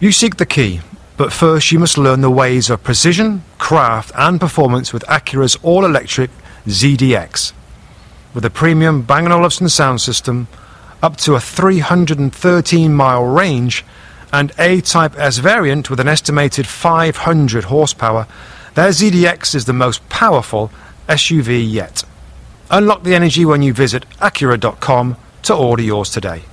You seek the key, but first you must learn the ways of precision, craft and performance with Acura's all-electric ZDX. With a premium Bang & Olufsen sound system, up to a 313-mile range, and A-Type S variant with an estimated 500 horsepower, their ZDX is the most powerful SUV yet. Unlock the energy when you visit Acura.com to order yours today.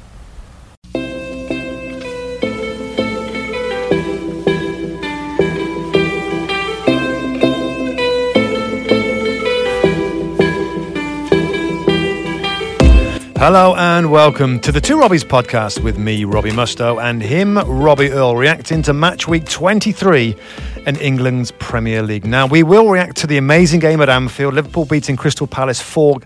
Hello and welcome to the Two Robbies podcast with me, Robbie Mustoe, and him, Robbie Earle, reacting to match week 23 in England's Premier League. Now, we will react to the amazing game at Anfield, Liverpool beating Crystal Palace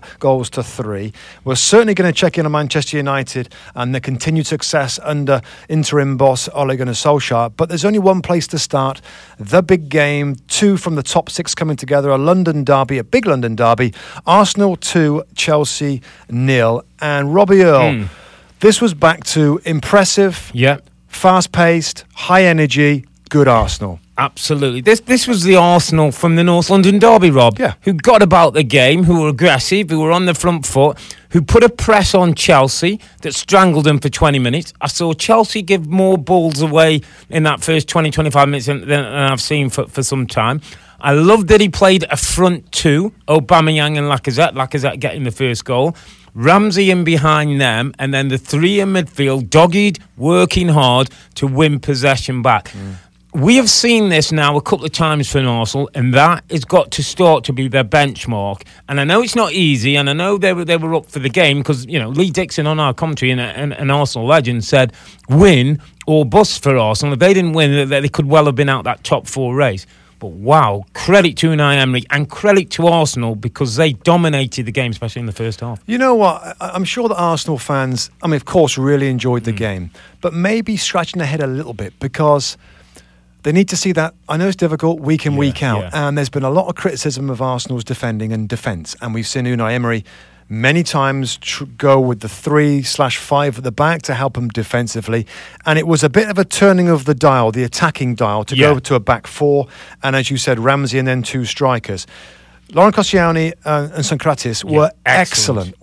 4-3. We're certainly going to check in on Manchester United and the continued success under interim boss Ole Gunnar Solskjaer. But there's only one place to start, the big game. Two from the top six coming together, a London derby, a big London derby. Arsenal 2, Chelsea 0. And Robbie Earle, this was back to impressive, fast-paced, high energy, good Arsenal. Absolutely. This was the Arsenal from the North London derby, Rob, who got about the game, who were aggressive, who were on the front foot, who put a press on Chelsea that strangled them for 20 minutes. I saw Chelsea give more balls away in that first 20-25 minutes than I've seen for some time. I loved that he played a front two, Aubameyang and Lacazette getting the first goal. Ramsey in behind them, and then the three in midfield, dogged, working hard to win possession back. We have seen this now a couple of times from Arsenal, and that has got to start to be their benchmark. And I know it's not easy, and I know they were up for the game because, you know, Lee Dixon on our commentary and an Arsenal legend said, win or bust for Arsenal. If they didn't win, they could well have been out that top four race. But wow, credit to Unai Emery and credit to Arsenal because they dominated the game, especially in the first half. You know what? I'm sure that Arsenal fans, I mean, of course, really enjoyed the game, but maybe scratching their head a little bit because they need to see that. I know it's difficult week in, week out, and there's been a lot of criticism of Arsenal's defending and defence, and we've seen Unai Emery many times go with the 3/5 at the back to help them defensively, and it was a bit of a turning of the dial, the attacking dial, to go to a back four, and as you said, Ramsey and then two strikers. Laurent Koscielny and Sokratis were excellent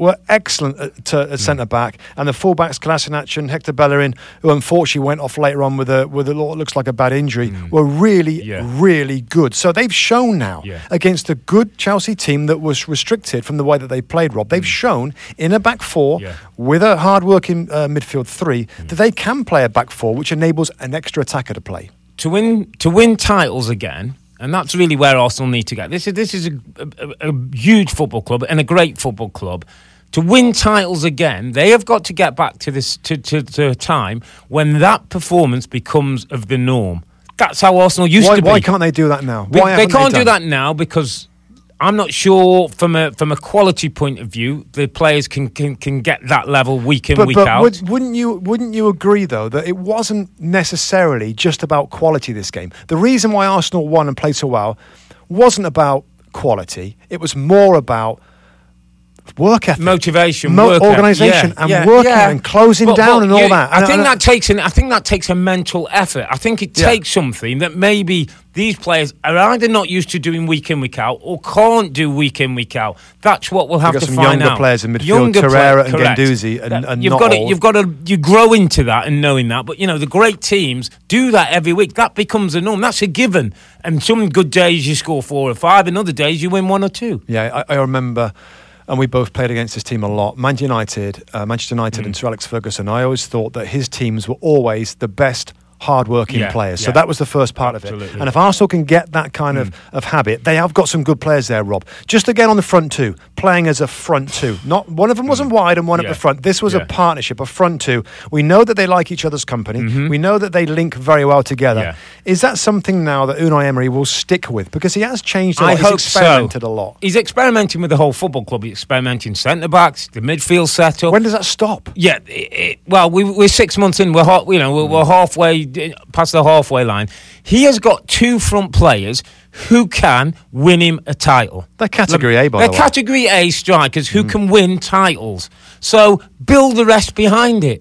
at centre-back, and the full-backs, Kolasinac and Hector Bellerin, who unfortunately went off later on with what looks like a bad injury, were really good. So they've shown now against a good Chelsea team that was restricted from the way that they played, Rob. They've shown in a back four with a hard-working midfield three that they can play a back four, which enables an extra attacker to play. To win titles again. And that's really where Arsenal need to get. This is a huge football club and a great football club. To win titles again, they have got to get back to this to a time when that performance becomes of the norm. That's how Arsenal used to be. Why can't they do that now? They can't do that now because I'm not sure from a quality point of view the players can get that level week in, week out. Wouldn't you agree though that it wasn't necessarily just about quality this game? The reason why Arsenal won and played so well wasn't about quality. It was more about work ethic, motivation, organisation, and working and closing down and all that. I think that takes a mental effort. I think it takes something that maybe these players are either not used to doing week in, week out, or can't do week in, week out. That's what we'll have to find out. Some younger players in midfield, Torreira and Guendouzi, and you grow into that and knowing that. But you know, the great teams do that every week. That becomes a norm. That's a given. And some good days you score 4 or 5, and other days you win 1 or 2. Yeah, I remember. And we both played against this team a lot. Manchester United and Sir Alex Ferguson. I always thought that his teams were always the best hard-working players. So that was the first part of it. And if Arsenal can get that kind of habit, they have got some good players there, Rob. Just again on the front two, playing as a front two. Not one of them wasn't wide and one at the front. This was a partnership, a front two. We know that they like each other's company. We know that they link very well together. Is that something now that Unai Emery will stick with? Because he has changed a lot. He's experimented a lot. He's experimenting with the whole football club. He's experimenting centre-backs, the midfield setup. When does that stop? Yeah, we're 6 months in. We're halfway past the halfway line. He has got 2 front players who can win him a title. They're Category A, by the way. They're Category A strikers who can win titles. So build the rest behind it.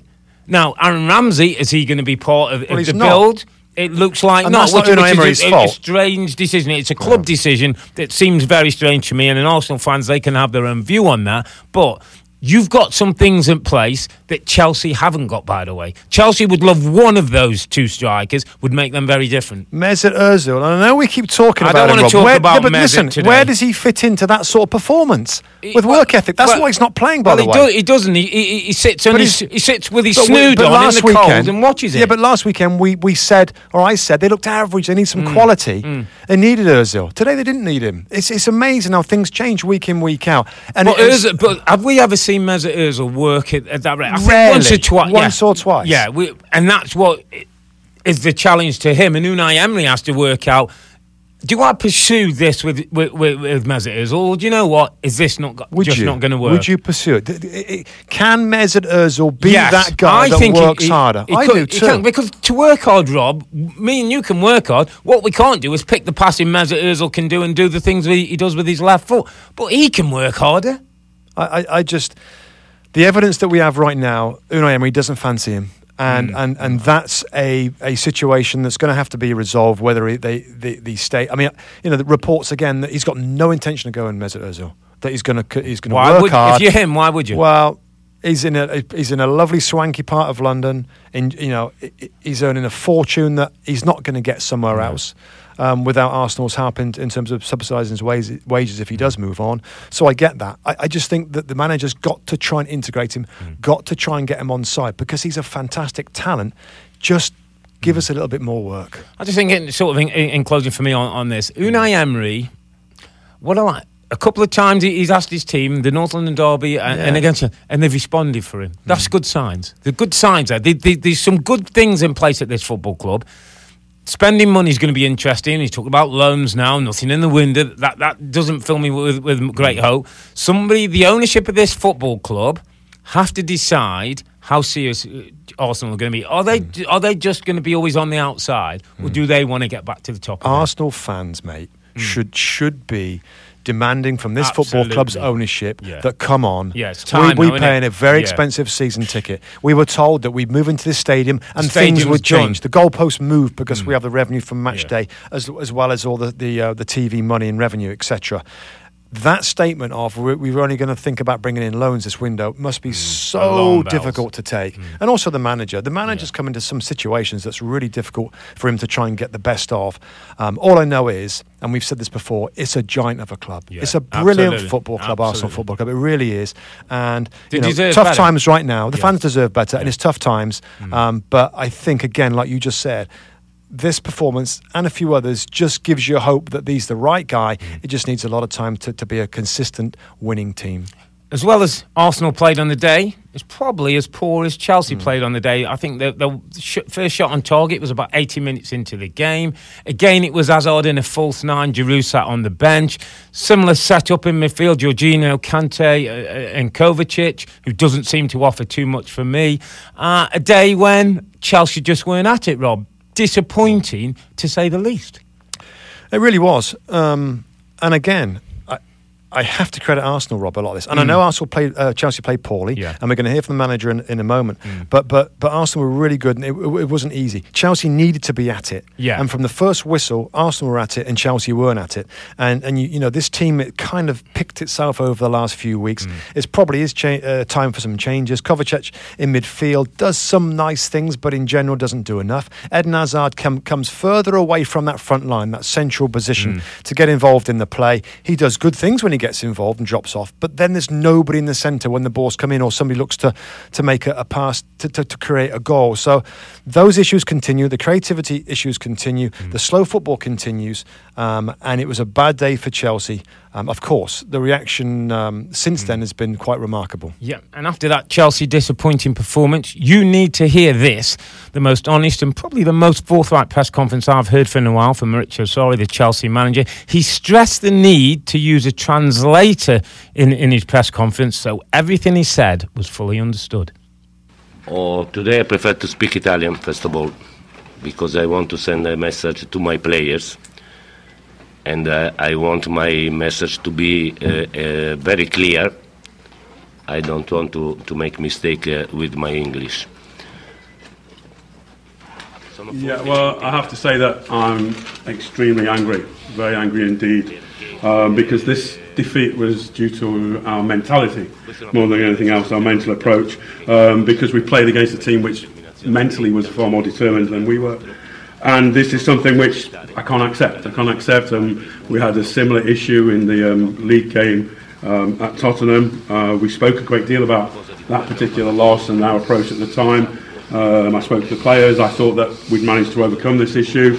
Now, Aaron Ramsey, is he going to be part of the not. build? It looks like and not. That's not Unai Emery's fault. A strange decision. It's a club decision that seems very strange to me. And in Arsenal fans, they can have their own view on that. But you've got some things in place that Chelsea haven't got, by the way. Chelsea would love one of those two strikers, would make them very different. Mesut Ozil, and I know we keep talking about him, I don't want to talk about but Mesut listen, today. where does he fit into that sort of performance? With work ethic. That's why he's not playing, by the way. He doesn't. He sits with his snood on in the cold and watches it. Yeah, but last weekend we said, or I said, they looked average. They need some quality. They needed Ozil. Today they didn't need him. It's amazing how things change week in, week out. And but have we ever seen Mesut Ozil work at that rate? I think rarely. Once or twice. Yeah, and that's what is the challenge to him. And Unai Emery has to work out, do I pursue this with Mesut Ozil? Or do you know what? Is this not not going to work? Would you pursue it? Can Mesut Ozil be that guy that works harder? I do too. Because to work hard, Rob, me and you can work hard. What we can't do is pick the passing Mesut Ozil can do and do the things he does with his left foot. But he can work harder. I just... The evidence that we have right now, Unai Emery doesn't fancy him. And that's a situation that's going to have to be resolved. Whether they stay, I mean, the reports again that he's got no intention of going Mesut Ozil. That he's going to work hard. If you're him, why would you? Well, he's in a lovely swanky part of London. He's earning a fortune that he's not going to get somewhere else. Without Arsenal's help in terms of subsidising his wages if he does move on. So I get that. I just think that the manager's got to try and integrate him, got to try and get him on side because he's a fantastic talent. Just give us a little bit more work. I just think, in closing for me on this, Unai Emery, a couple of times he's asked his team, the North London Derby and against him, and they've responded for him. That's good signs. The good signs there. There's some good things in place at this football club. Spending money is going to be interesting. He's talking about loans now, nothing in the window. That doesn't fill me with great hope. The ownership of this football club, have to decide how serious Arsenal are going to be. Are they just going to be always on the outside, or do they want to get back to the top? Arsenal fans, mate, should be demanding from this football club's ownership that come on. Yeah, it's time. We're paying a very expensive season ticket. We were told that we'd move into this stadium and things would change. The goalposts moved because we have the revenue from match day as well as all the TV money and revenue, etc. That statement of we're only going to think about bringing in loans this window must be so difficult to take. And also the manager's come into some situations that's really difficult for him to try and get the best of. All I know is, and we've said this before, it's a giant of a club. It's a brilliant football club, Arsenal Football Club. It really is. And tough times right now. The fans deserve better, and it's tough times. But I think, again, like you just said, this performance and a few others just gives you hope that he's the right guy. It just needs a lot of time to be a consistent winning team. As well as Arsenal played on the day, it's probably as poor as Chelsea played on the day. I think the first shot on target was about 80 minutes into the game. Again, it was Hazard in a false nine, Giroud sat on the bench. Similar setup in midfield, Jorginho, Kante and Kovacic, who doesn't seem to offer too much for me. A day when Chelsea just weren't at it, Rob. Disappointing, to say the least. It really was. And again, I have to credit Arsenal, Rob, a lot of this. And I know Chelsea played poorly, and we're going to hear from the manager in a moment. But Arsenal were really good, and it wasn't easy. Chelsea needed to be at it. Yeah. And from the first whistle, Arsenal were at it, and Chelsea weren't at it. And this team, it kind of picked itself over the last few weeks. It probably is time for some changes. Kovacic in midfield does some nice things, but in general doesn't do enough. Eden Hazard comes further away from that front line, that central position, to get involved in the play. He does good things when he gets involved and drops off, but then there's nobody in the centre when the balls come in or somebody looks to make a pass to create a goal. So those issues continue, the creativity issues continue, the slow football continues, and it was a bad day for Chelsea. Of course, the reaction since then has been quite remarkable. Yeah, and after that Chelsea disappointing performance, you need to hear this, the most honest and probably the most forthright press conference I've heard for a while from Maurizio Sarri, the Chelsea manager. He stressed the need to use a translator in his press conference, so everything he said was fully understood. Today I prefer to speak Italian, first of all, because I want to send a message to my players. And I want my message to be very clear. I don't want to make mistake with my English. Yeah, well, I have to say that I'm extremely angry, very angry indeed, because this defeat was due to our mentality more than anything else, our mental approach, because we played against a team which mentally was far more determined than we were. And this is something which I can't accept. We had a similar issue in the league game at Tottenham. We spoke a great deal about that particular loss and our approach at the time. I spoke to the players. I thought that we'd managed to overcome this issue.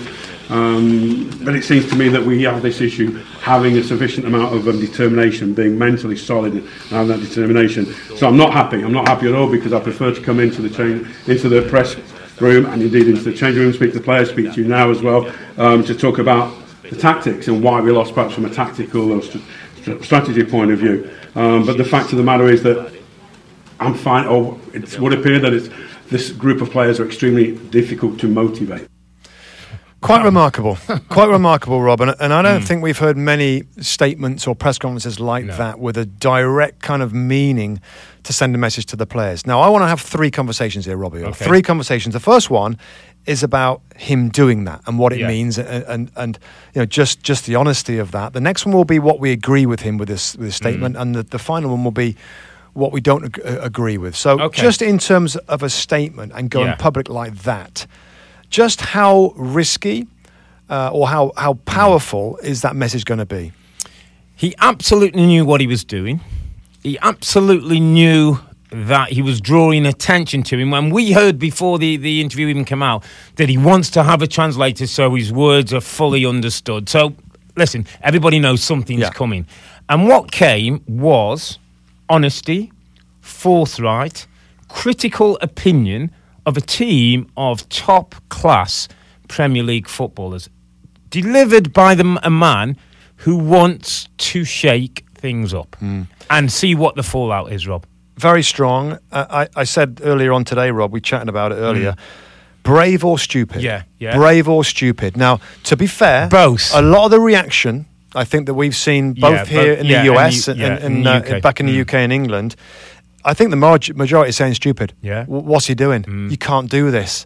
But it seems to me that we have this issue having a sufficient amount of determination, being mentally solid and having that determination. So I'm not happy. I'm not happy at all, because I prefer to come into the press room and indeed into the changing room, speak to the players, speak to you now as well, to talk about the tactics and why we lost, perhaps from a tactical or strategy point of view. But the fact of the matter is that I'm fine. It would appear that this group of players are extremely difficult to motivate. Quite remarkable, Rob. And I don't think we've heard many statements or press conferences like that with a direct kind of meaning to send a message to the players. Now, I want to have 3 conversations here, Robbie. Okay. 3 conversations. The first one is about him doing that and what it means, and just the honesty of that. The next one will be what we agree with him with this statement, and the final one will be what we don't agree with. So, just in terms of a statement and going public like that. Just how risky or how powerful is that message going to be? He absolutely knew what he was doing. He absolutely knew that he was drawing attention to him. When we heard before the interview even came out that he wants to have a translator so his words are fully understood. So, listen, everybody knows something's coming. And what came was honesty, forthright, critical opinion of a team of top-class Premier League footballers, delivered by a man who wants to shake things up and see what the fallout is, Rob. Very strong. I said earlier on today, Rob, we chatted about it earlier, brave or stupid? Yeah. Brave or stupid? Now, to be fair, both. A lot of the reaction, I think that we've seen both here in the US and back in the UK and England, I think the majority is saying stupid. Yeah. What's he doing? You can't do this.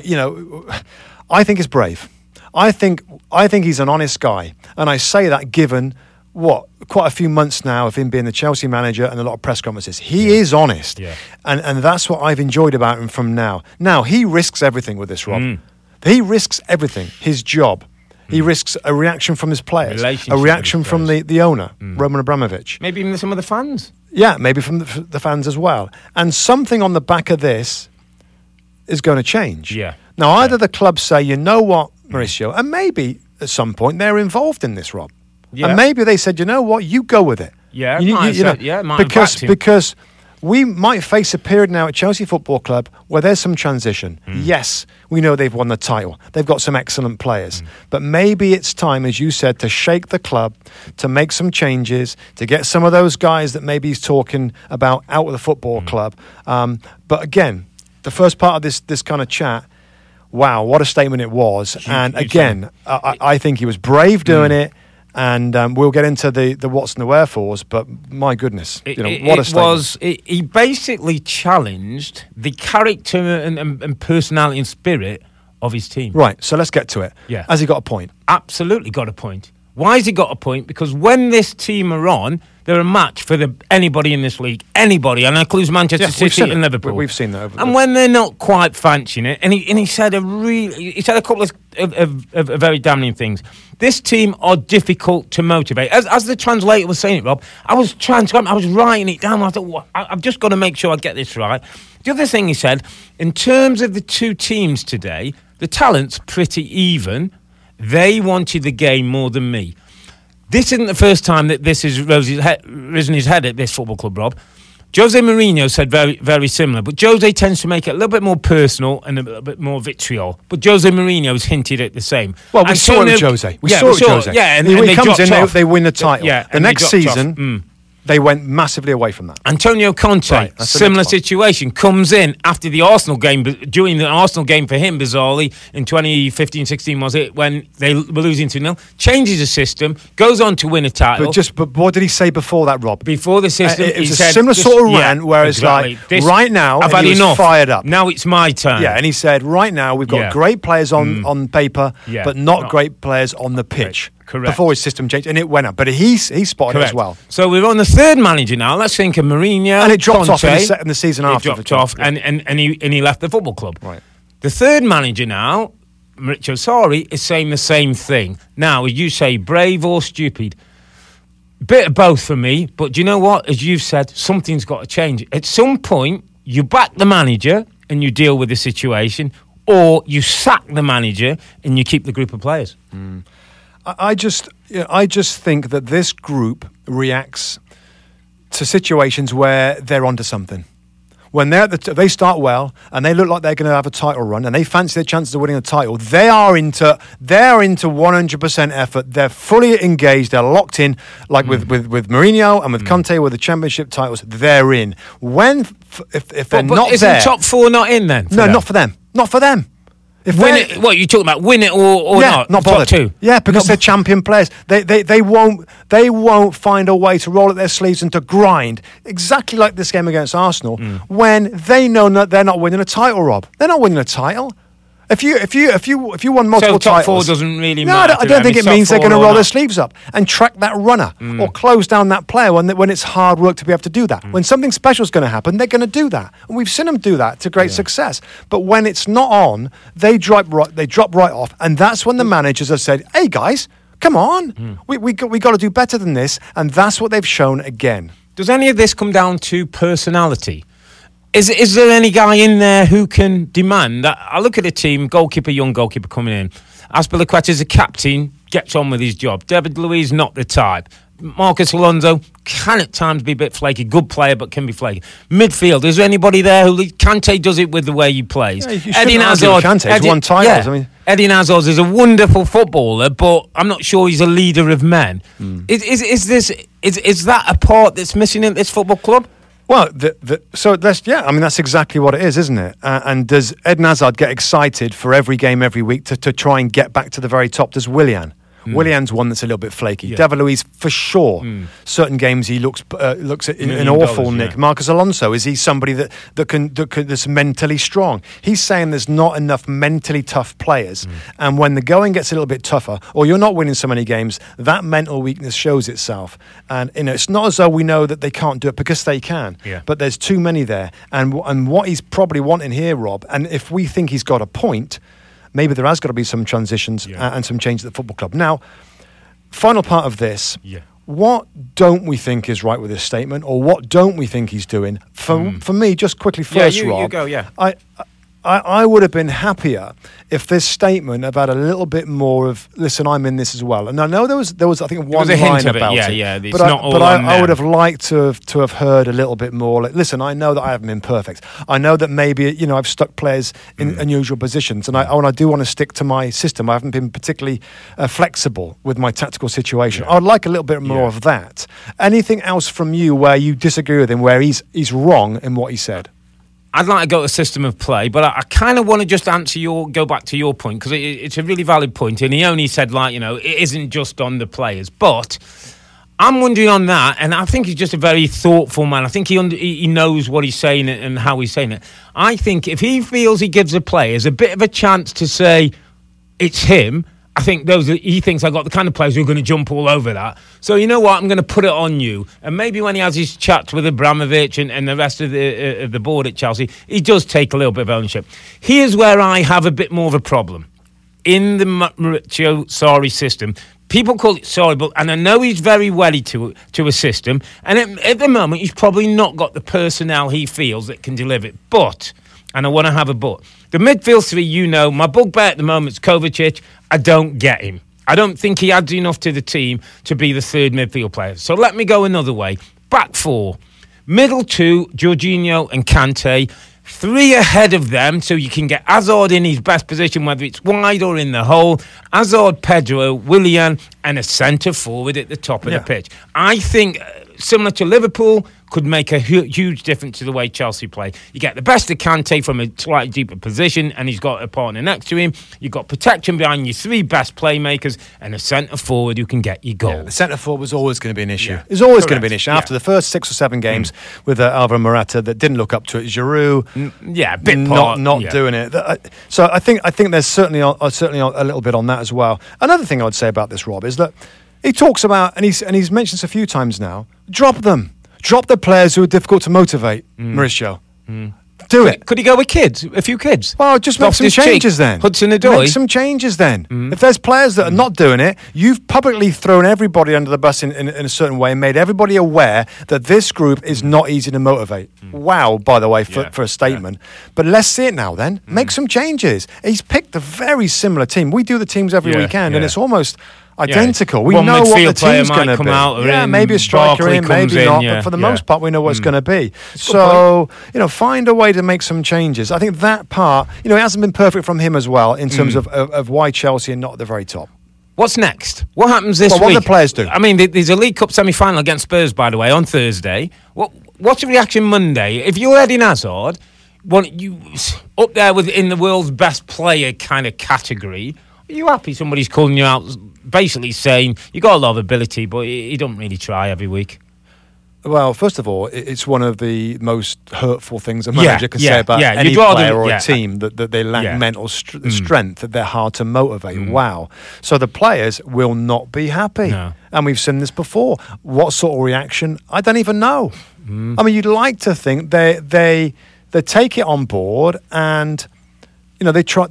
I think it's brave. I think he's an honest guy. And I say that given, quite a few months now of him being the Chelsea manager and a lot of press conferences. He is honest. Yeah. And that's what I've enjoyed about him from now. Now, he risks everything with this, Rob. He risks everything. His job. He risks a reaction from his players, a reaction from the owner, Roman Abramovich. Maybe even some of the fans. Yeah, maybe from the fans as well. And something on the back of this is going to change. Yeah. Now, either the club say, you know what, Mauricio, and maybe at some point they're involved in this, Rob. Yeah. And maybe they said, you know what, you go with it. Yeah, because we might face a period now at Chelsea Football Club where there's some transition. Yes, we know they've won the title. They've got some excellent players. But maybe it's time, as you said, to shake the club, to make some changes, to get some of those guys that maybe he's talking about out of the football club. But again, the first part of this kind of chat, wow, what a statement it was. And again, I think he was brave doing it. And we'll get into the what's and the wherefores, but my goodness, what a statement. He basically challenged the character and personality and spirit of his team. Right, so let's get to it. Yeah. Has he got a point? Absolutely got a point. Why has he got a point? Because when this team are on, they're a match for anybody in this league. Anybody, and that includes Manchester City and Liverpool. We've seen that. And when they're not quite fancying it, and he said a couple of very damning things. This team are difficult to motivate. As the translator was saying it, Rob, I was writing it down. I thought, I've just got to make sure I get this right. The other thing he said, in terms of the two teams today, the talent's pretty even. They wanted the game more than me. This isn't the first time that this has risen his head at this football club, Rob. Jose Mourinho said very, very similar, but Jose tends to make it a little bit more personal and a little bit more vitriol. But Jose Mourinho's hinted at the same. Well, we saw it with Jose. We saw it with Jose. Yeah, and he they comes in, off. they win the title. Yeah, the next season, They went massively away from that. Antonio Conte, similar situation, comes in after the Arsenal game, during the Arsenal game for him, bizarrely, in 2015-16 was it, when they were losing 2-0, changes the system, goes on to win a title. But what did he say before that, Rob? Before the system, he said, a similar sort of rant, where it's like, right now, I've had enough. Fired up. Now it's my turn. Yeah, and he said, right now, we've got great players on paper, but not great players on the pitch. Correct. Before his system changed, and it went up. But he spotted it as well. So we're on the third manager now. Let's think of Mourinho. And it dropped Conte. off in the season after. It dropped off, and he left the football club. Right. The third manager now, Maurizio Sarri, is saying the same thing. Now, as you say, brave or stupid? Bit of both for me. But do you know what? As you've said, something's got to change. At some point, you back the manager and you deal with the situation, or you sack the manager and you keep the group of players. I just think that this group reacts to situations where they're onto something. When they start well and they look like they're going to have a title run and they fancy their chances of winning a title, they are into 100% effort. They're fully engaged. They're locked in. Like with Mourinho and with Conte with the championship titles, they're in. If they're not there, isn't top four not in then? No, not for them. Not for them. If win it, what you talking about? Win it or not? Not bothered. Top two. Yeah, because they're champion players. They won't find a way to roll up their sleeves and to grind exactly like this game against Arsenal when they know that they're not winning a title. Rob, they're not winning a title. If you won multiple top titles, four doesn't really matter. No, I don't think it means they're going to roll their sleeves up and track that runner or close down that player when it's hard work to be able to do that. When something special is going to happen, they're going to do that, and we've seen them do that to great success. But when it's not on, they drop right off, and that's when the managers have said, "Hey guys, come on, we got to do better than this," and that's what they've shown again. Does any of this come down to personality? Is there any guy in there who can demand that? I look at the team, young goalkeeper coming in. Azpilicueta's a captain, gets on with his job. David Luiz, not the type. Marcos Alonso can at times be a bit flaky. Good player, but can be flaky. Midfield, is there anybody there who... Kante does it with the way he plays. Yeah, Eden Hazard. Kante's won titles. Yeah, Eden Hazard is a wonderful footballer, but I'm not sure he's a leader of men. Is that a part that's missing in this football club? Well, that's exactly what it is, isn't it? And does Eden Hazard get excited for every game every week to try and get back to the very top? Does Willian? Willian's one that's a little bit flaky. Yeah. David Luiz, for sure. Certain games he looks in awful nick. Yeah. Marcos Alonso, is he somebody that's mentally strong? He's saying there's not enough mentally tough players, and when the going gets a little bit tougher, or you're not winning so many games, that mental weakness shows itself. And it's not as though we know that they can't do it, because they can. Yeah. But there's too many there, and what he's probably wanting here, Rob, and if we think he's got a point, maybe there has got to be some transitions and some change at the football club. Now, final part of this, what don't we think is right with this statement, or what don't we think he's doing? For me, just quickly first, Rob, you go, yeah. I would have been happier if this statement had had a little bit more of, listen, I'm in this as well. And I know there was I think one line about it. Yeah, but I would have liked to have heard a little bit more. Like, listen, I know that I haven't been perfect. I know that maybe I've stuck players in unusual positions, and I do want to stick to my system. I haven't been particularly flexible with my tactical situation. I'd like a little bit more of that. Anything else from you where you disagree with him, where he's wrong in what he said? I'd like to go to system of play, but I kind of want to just go back to your point, because it's a really valid point, and he only said, it isn't just on the players. But I'm wondering on that, and I think he's just a very thoughtful man. I think he knows what he's saying and how he's saying it. I think if he feels he gives the players a bit of a chance to say it's him, I think he thinks I've got the kind of players who are going to jump all over that. So you know what? I'm going to put it on you. And maybe when he has his chats with Abramovich and the rest of the board at Chelsea, he does take a little bit of ownership. Here's where I have a bit more of a problem. In the Maurizio Sarri system, people call it Sarri, and I know he's very wedded to a system. And at the moment, he's probably not got the personnel he feels that can deliver it. But, and I want to have a but, the midfield three, my bugbear at the moment is Kovacic. I don't get him. I don't think he adds enough to the team to be the third midfield player. So let me go another way. Back four. Middle two, Jorginho and Kante. Three ahead of them, so you can get Hazard in his best position, whether it's wide or in the hole. Hazard, Pedro, Willian, and a centre forward at the top of the pitch. I think similar to Liverpool, could make a huge difference to the way Chelsea play. You get the best of Kante from a slightly deeper position, and he's got a partner next to him. You've got protection behind your 3 best playmakers and a centre-forward who can get you goals. Yeah, the centre-forward was always going to be an issue. It was always going to be an issue. After the first 6 or 7 games with Alvaro Morata that didn't look up to it, Giroud not doing it. So I think there's certainly a little bit on that as well. Another thing I would say about this, Rob, is that he talks about, and he's mentioned this a few times now, drop them. Drop the players who are difficult to motivate, Mauricio. Do it. Could he go with kids? A few kids? Well, just make some changes then. Hudson-Odoi. Make some changes then. If there's players that are not doing it, you've publicly thrown everybody under the bus in a certain way and made everybody aware that this group is not easy to motivate. Wow, by the way, for a statement. But let's see it now then. Make some changes. He's picked a very similar team. We do the teams every weekend, and it's almost identical. We know what the team's going to be. Maybe a striker in, maybe not, but for the most part, we know what it's going to be. So, find a way to make some changes. I think that part, it hasn't been perfect from him as well in terms of why Chelsea are not at the very top. What's next? What happens this week? What do the players do? I mean, there's a League Cup semi-final against Spurs, by the way, on Thursday. What's the reaction Monday? If you're Eden Hazard, you up there in the world's best player kind of category, are you happy somebody's calling you out, basically saying you got a lot of ability, but you don't really try every week? Well, first of all, it's one of the most hurtful things a manager can say about any player or a team, that they lack mental strength, that they're hard to motivate. Wow. So the players will not be happy. No. And we've seen this before. What sort of reaction? I don't even know. I mean, you'd like to think they take it on board and, they try...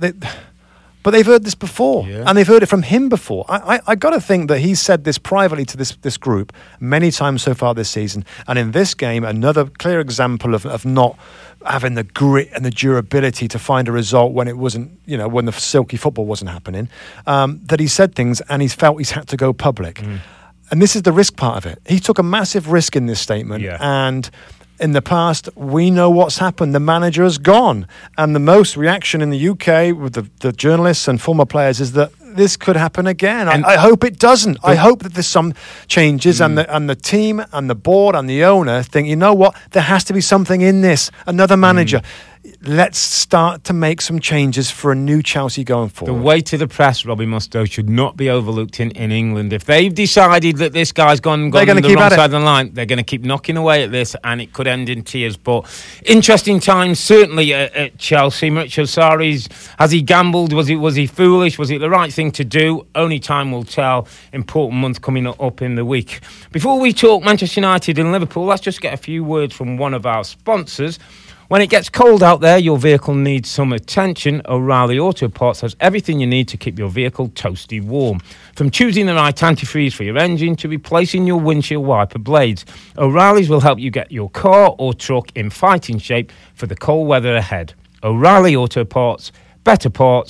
But they've heard this before, and they've heard it from him before. I got to think that he's said this privately to this group many times so far this season. And in this game, another clear example of not having the grit and the durability to find a result when it wasn't, when the silky football wasn't happening, that he said things and he's felt he's had to go public. And this is the risk part of it. He took a massive risk in this statement, and... in the past, we know what's happened. The manager has gone. And the most reaction in the UK with the journalists and former players is that this could happen again. I hope it doesn't. I hope that there's some changes and the team and the board and the owner think, you know what, there has to be something in this. Another manager. Let's start to make some changes for a new Chelsea going forward. The weight of the press, Robbie Mustoe, should not be overlooked in England. If they've decided that this guy's gone on the wrong side of the line, they're going to keep knocking away at this, and it could end in tears. But interesting times, certainly at Chelsea. Maurizio Sarri, has he gambled? Was he foolish? Was it the right thing to do? Only time will tell. Important month coming up in the week. Before we talk Manchester United and Liverpool, let's just get a few words from one of our sponsors. When it gets cold out there, your vehicle needs some attention. O'Reilly Auto Parts has everything you need to keep your vehicle toasty warm. From choosing the right antifreeze for your engine to replacing your windshield wiper blades, O'Reilly's will help you get your car or truck in fighting shape for the cold weather ahead. O'Reilly Auto Parts, better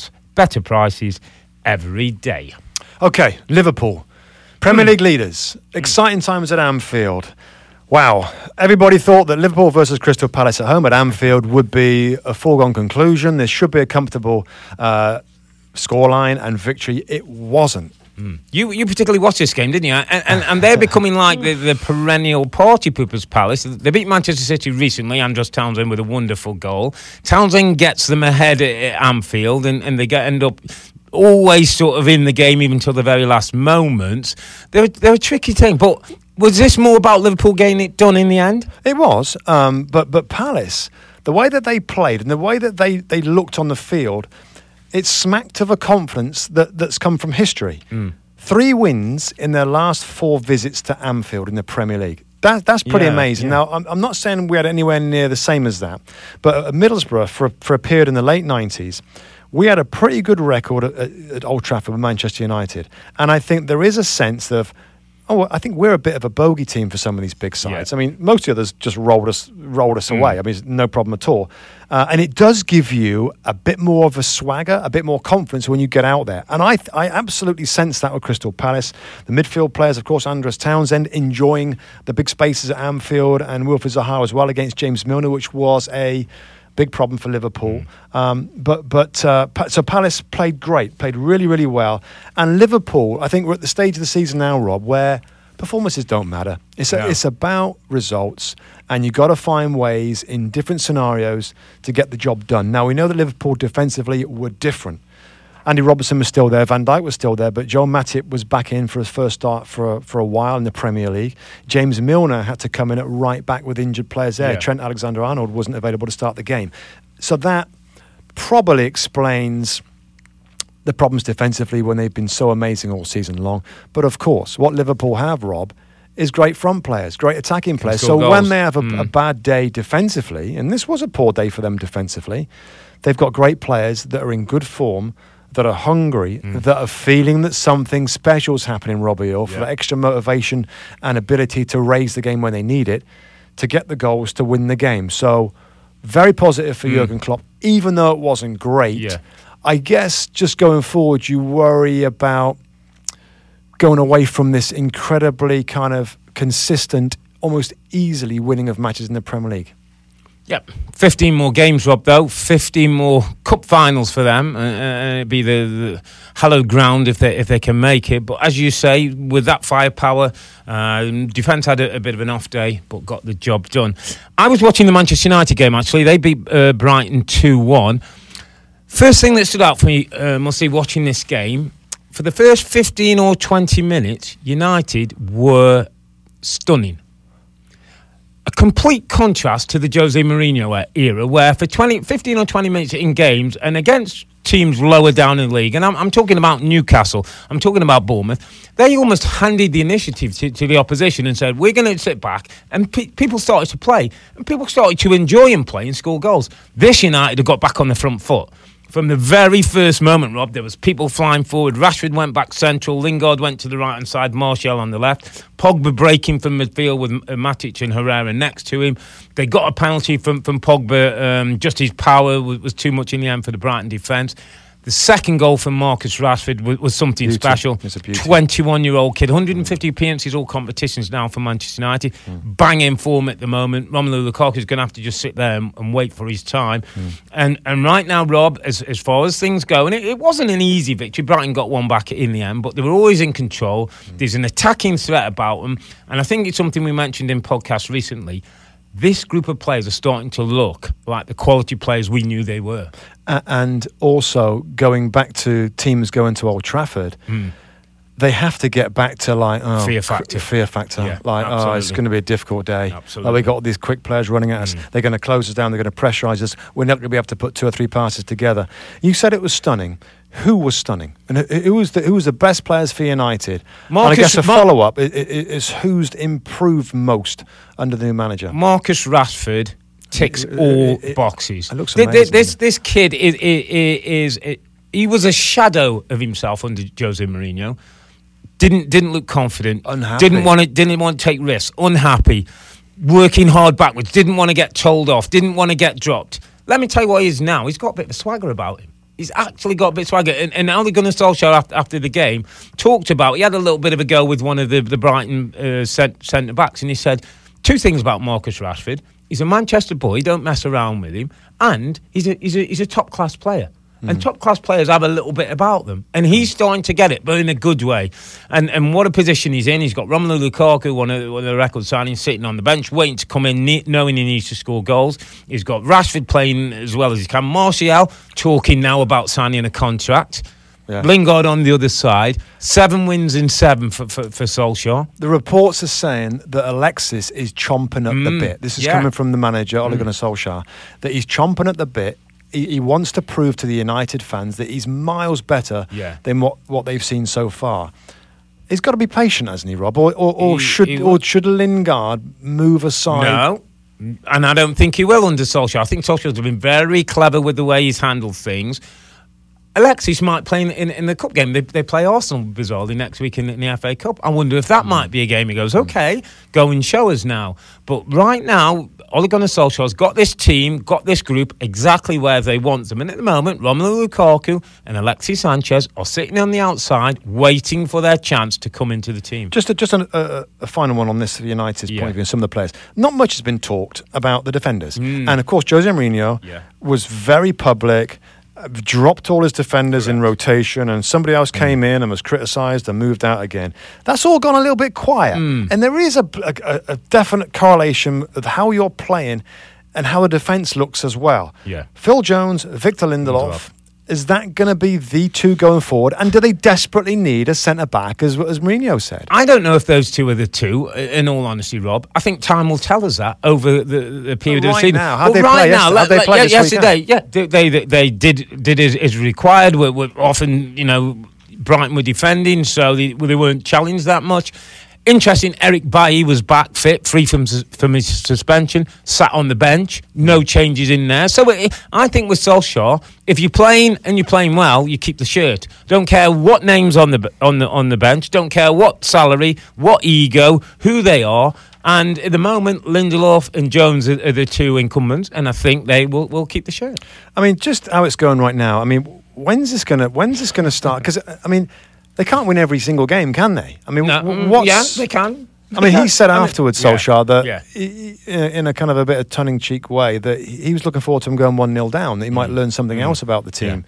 prices every day. Okay, Liverpool, Premier League leaders, exciting times at Anfield. Wow. Everybody thought that Liverpool versus Crystal Palace at home at Anfield would be a foregone conclusion. There should be a comfortable scoreline and victory. It wasn't. You particularly watched this game, didn't you? And they're becoming like the perennial party poopers Palace. They beat Manchester City recently, Andros Townsend with a wonderful goal. Townsend gets them ahead at Anfield, and they end up always sort of in the game even till the very last moments. They're a tricky team, but... was this more about Liverpool getting it done in the end? It was, but Palace, the way that they played and the way that they looked on the field, it smacked of a confidence that's come from history. 3 wins in their last 4 visits to Anfield in the Premier League. That's pretty amazing. Now, I'm not saying we had anywhere near the same as that, but at Middlesbrough, for a period in the late 90s, we had a pretty good record at Old Trafford with Manchester United. And I think there is a sense of, I think we're a bit of a bogey team for some of these big sides. I mean, most of the others just rolled us away. I mean, it's no problem at all. And it does give you a bit more of a swagger, a bit more confidence when you get out there. And I absolutely sense that with Crystal Palace. The midfield players, of course, Andros Townsend enjoying the big spaces at Anfield, and Wilfried Zaha as well against James Milner, which was a big problem for Liverpool. So Palace played great, played really, really well. And Liverpool, I think we're at the stage of the season now, Rob, where performances don't matter. It's about results, and you've got to find ways in different scenarios to get the job done. Now, we know that Liverpool defensively were different. Andy Robertson was still there, Van Dijk was still there, but Joe Matip was back in for his first start for a while in the Premier League. James Milner had to come in at right back with injured players there. Trent Alexander-Arnold wasn't available to start the game. So that probably explains the problems defensively when they've been so amazing all season long. But of course, what Liverpool have, Rob, is great front players, great attacking players. So when they have a bad day defensively, and this was a poor day for them defensively, they've got great players that are in good form, that are hungry, that are feeling that something special is happening, Robbie, or for extra motivation and ability to raise the game when they need it, to get the goals, to win the game. So very positive for Jurgen Klopp, even though it wasn't great. Yeah. I guess just going forward, you worry about going away from this incredibly kind of consistent, almost easily winning of matches in the Premier League. Yep, 15 more games, Rob, though. 15 more cup finals for them. It'd be the hallowed ground if they can make it. But as you say, with that firepower, defence had a bit of an off day, but got the job done. I was watching the Manchester United game, actually. They beat Brighton 2-1. First thing that stood out for me, mostly watching this game, for the first 15 or 20 minutes, United were stunning. A complete contrast to the Jose Mourinho era, where for 15 or 20 minutes in games and against teams lower down in the league, and I'm talking about Newcastle, I'm talking about Bournemouth, they almost handed the initiative to the opposition and said, we're going to sit back, and people started to play, and people started to enjoy and play and score goals. This United have got back on the front foot. From the very first moment, Rob, there was people flying forward. Rashford went back central. Lingard went to the right-hand side. Martial on the left. Pogba breaking from midfield with Matic and Herrera next to him. They got a penalty from Pogba. Just his power was too much in the end for the Brighton defence. The second goal from Marcus Rashford was something special. 21-year-old kid, 150 appearances, all competitions now for Manchester United. Banging form at the moment. Romelu Lukaku is going to have to just sit there and wait for his time. And right now, Rob, as far as things go, and it wasn't an easy victory. Brighton got one back in the end, but they were always in control. There's an attacking threat about them. And I think it's something we mentioned in podcasts recently. This group of players are starting to look like the quality players we knew they were. And also, going back to teams going to Old Trafford, they have to get back to fear factor. Yeah, it's going to be a difficult day. Absolutely. We got all these quick players running at us. They're going to close us down. They're going to pressurise us. We're not going to be able to put 2 or 3 passes together. You said it was stunning. Who was stunning? And who was the best players for United? And I guess a follow-up is who's improved most under the new manager? Marcus Rashford ticks all boxes. It looks amazing. This kid he was a shadow of himself under Jose Mourinho. Didn't look confident. Unhappy. Didn't want to take risks. Unhappy. Working hard backwards. Didn't want to get told off. Didn't want to get dropped. Let me tell you what he is now. He's got a bit of a swagger about him. He's actually got a bit of swagger. And Ole Gunnar Solskjaer, after the game, talked about, he had a little bit of a go with one of the Brighton centre-backs, and he said 2 things about Marcus Rashford. He's a Manchester boy, don't mess around with him, and he's a top-class player. And top-class players have a little bit about them. And he's starting to get it, but in a good way. And what a position he's in. He's got Romelu Lukaku, one of the record signings, sitting on the bench, waiting to come in, knowing he needs to score goals. He's got Rashford playing as well as he can. Martial talking now about signing a contract. Yeah. Lingard on the other side. 7 wins in 7 for Solskjaer. The reports are saying that Alexis is chomping at the bit. This is coming from the manager, Ole Gunnar Solskjaer, that he's chomping at the bit. He wants to prove to the United fans that he's miles better than what they've seen so far. He's got to be patient, hasn't he, Rob? Or should Lingard move aside? No, and I don't think he will under Solskjaer. I think Solskjaer's been very clever with the way he's handled things. Alexis might play in the cup game. They play Arsenal, bizarrely, next week in the FA Cup. I wonder if that might be a game he goes, okay, go and show us now. But right now, Ole Gunnar Solskjaer's got this team, got this group exactly where they want them. And at the moment, Romelu Lukaku and Alexis Sanchez are sitting on the outside waiting for their chance to come into the team. Just a final one on this United's point of view and some of the players. Not much has been talked about the defenders. And of course, Jose Mourinho was very public. dropped all his defenders in rotation, and somebody else came in and was criticised and moved out again. That's all gone a little bit quiet. And there is a definite correlation of how you're playing and how the defence looks as well. Yeah. Phil Jones, Victor Lindelof. Is that going to be the two going forward? And do they desperately need a centre-back, as Mourinho said? I don't know if those two are the two, in all honesty, Rob. I think time will tell us that over the period of the season. Now, how'd they play yesterday? Yeah, they did as required. We're often, Brighton were defending, so they weren't challenged that much. Interesting, Eric Bailly was back fit, free from his suspension, sat on the bench, no changes in there. So I think with Solskjaer, if you're playing and you're playing well, you keep the shirt. Don't care what names on the bench, don't care what salary, what ego, who they are. And at the moment, Lindelof and Jones are the two incumbents, and I think they will keep the shirt. I mean, just how it's going right now. I mean, when's this gonna start? Because they can't win every single game, can they? I mean, yeah, they can. He said afterwards, Solskjaer, that he, in a kind of a bit of tongue-in-cheek way, that he was looking forward to him going 1-0 down, that he might learn something else about the team.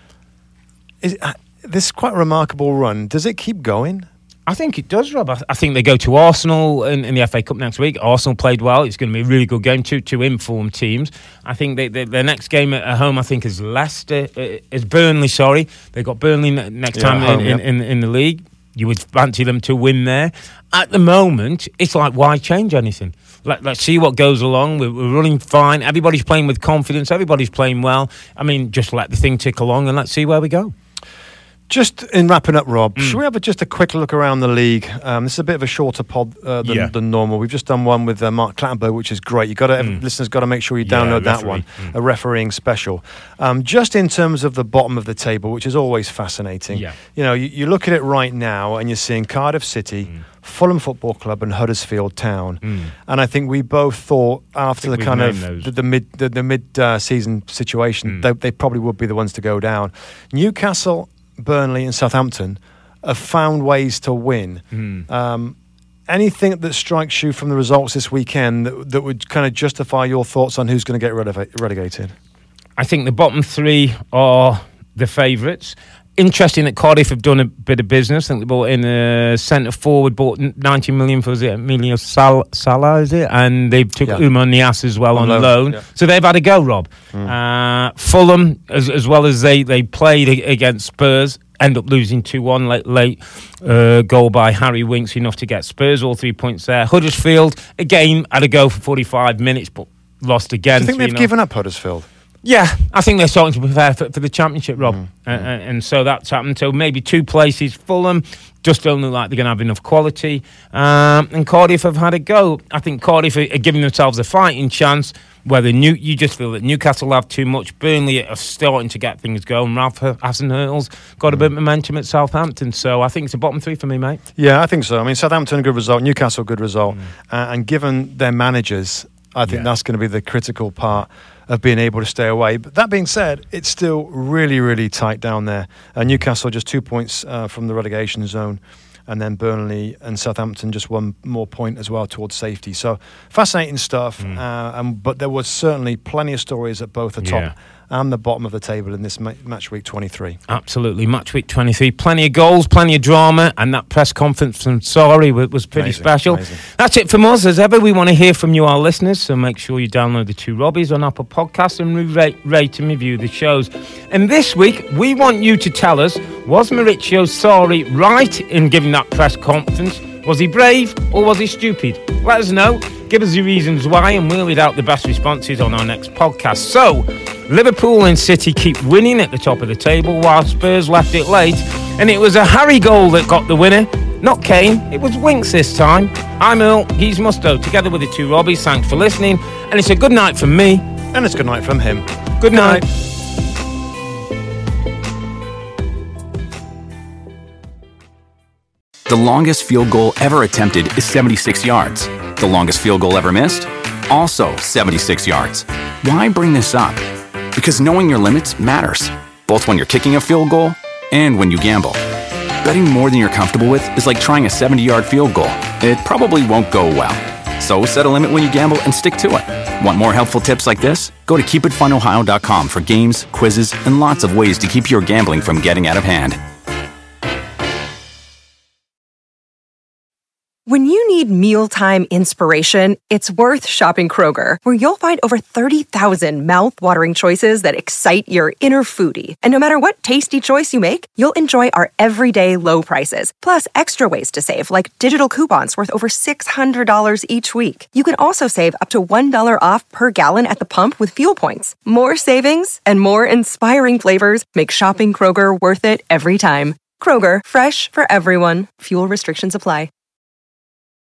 Yeah. This is quite a remarkable run. Does it keep going? I think it does, Rob. I think they go to Arsenal in the FA Cup next week. Arsenal played well. It's going to be a really good game. Two informed teams. I think their next game at home, I think, is Leicester. Is Burnley, sorry. They've got Burnley next time in the league. You would fancy them to win there. At the moment, it's like, why change anything? Let's see what goes along. We're running fine. Everybody's playing with confidence. Everybody's playing well. I mean, just let the thing tick along and let's see where we go. Just in wrapping up, Rob, should we have just a quick look around the league? This is a bit of a shorter pod than normal. We've just done one with Mark Clattenburg, which is great. Listeners got to make sure you download that one, a refereeing special. Just in terms of the bottom of the table, which is always fascinating. Yeah. You look at it right now, and you're seeing Cardiff City, Fulham Football Club, and Huddersfield Town. And I think we both thought after the kind of the mid-season situation, they probably would be the ones to go down. Newcastle, Burnley and Southampton have found ways to win. Anything that strikes you from the results this weekend that would kind of justify your thoughts on who's going to get relegated? I think the bottom three are the favourites. Interesting that Cardiff have done a bit of business. I think they bought in a centre forward, bought 90 million for Emilio Sala, is it? And they took Oumar Niasse as well on loan. Yeah. So they've had a go, Rob. Fulham, as well as they played against Spurs, end up losing 2-1 late goal by Harry Winks, enough to get Spurs all 3 points there. Huddersfield, again, had a go for 45 minutes, but lost again. Do you think they've given up, Huddersfield? Yeah, I think they're starting to prepare for the Championship, Rob. And so that's happened. So maybe two places. Fulham just don't look like they're going to have enough quality. And Cardiff have had a go. I think Cardiff are giving themselves a fighting chance. Whether you just feel that Newcastle have too much. Burnley are starting to get things going. Ralph Hasenhüttl's got a bit of momentum at Southampton. So I think it's a bottom three for me, mate. Yeah, I think so. I mean, Southampton, a good result. Newcastle, good result. And given their managers, I think that's going to be the critical part of being able to stay away. But that being said, it's still really, really tight down there. Newcastle just 2 points from the relegation zone, and then Burnley and Southampton just one more point as well towards safety. So fascinating stuff. But there was certainly plenty of stories at both the top and the bottom of the table in this match week 23. Absolutely, match week 23. Plenty of goals, plenty of drama, and that press conference from Sarri was pretty special. Amazing. That's it from us. As ever, we want to hear from you, our listeners, so make sure you download the Two Robbies on Apple Podcasts and rate and review the shows. And this week, we want you to tell us, was Maurizio Sarri right in giving that press conference? Was he brave or was he stupid? Let us know. Give us your reasons why, and we'll read out the best responses on our next podcast. So, Liverpool and City keep winning at the top of the table while Spurs left it late. And it was a Harry goal that got the winner. Not Kane, it was Winks this time. I'm Earl, he's Musto, together with the Two Robbies. Thanks for listening. And it's a good night from me. And it's good night from him. Good night. The longest field goal ever attempted is 76 yards. The longest field goal ever missed? Also 76 yards. Why bring this up? Because knowing your limits matters, both when you're kicking a field goal and when you gamble. Betting more than you're comfortable with is like trying a 70-yard field goal. It probably won't go well. So set a limit when you gamble and stick to it. Want more helpful tips like this? Go to keepitfunohio.com for games, quizzes, and lots of ways to keep your gambling from getting out of hand. When you need mealtime inspiration, it's worth shopping Kroger, where you'll find over 30,000 mouth-watering choices that excite your inner foodie. And no matter what tasty choice you make, you'll enjoy our everyday low prices, plus extra ways to save, like digital coupons worth over $600 each week. You can also save up to $1 off per gallon at the pump with fuel points. More savings and more inspiring flavors make shopping Kroger worth it every time. Kroger, fresh for everyone. Fuel restrictions apply.